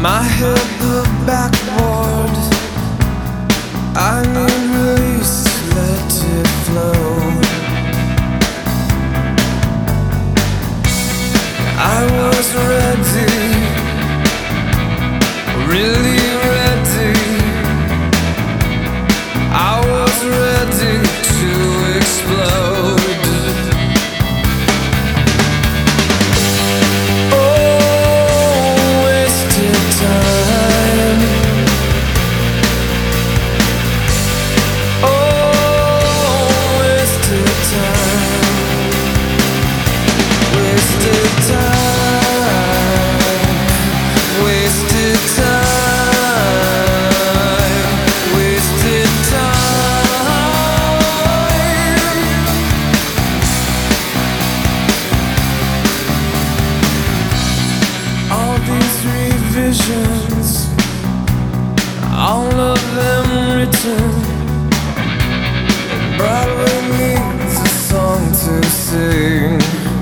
My head blew backward. I need release, let it flow. I was ready, really ready. I was ready to explode. Visions, all of them written, and Broadway needs a song to sing.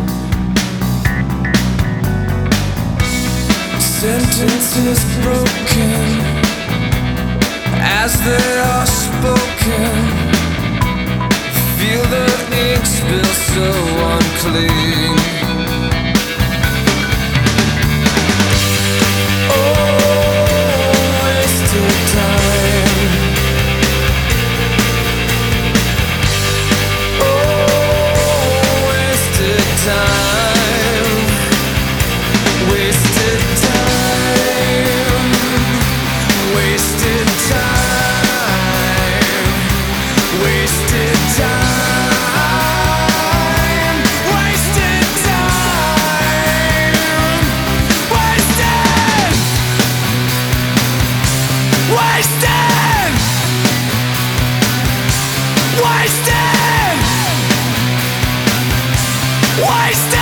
Sentences broken as they are spoken. Feel the ink spill so unclean. Wasted!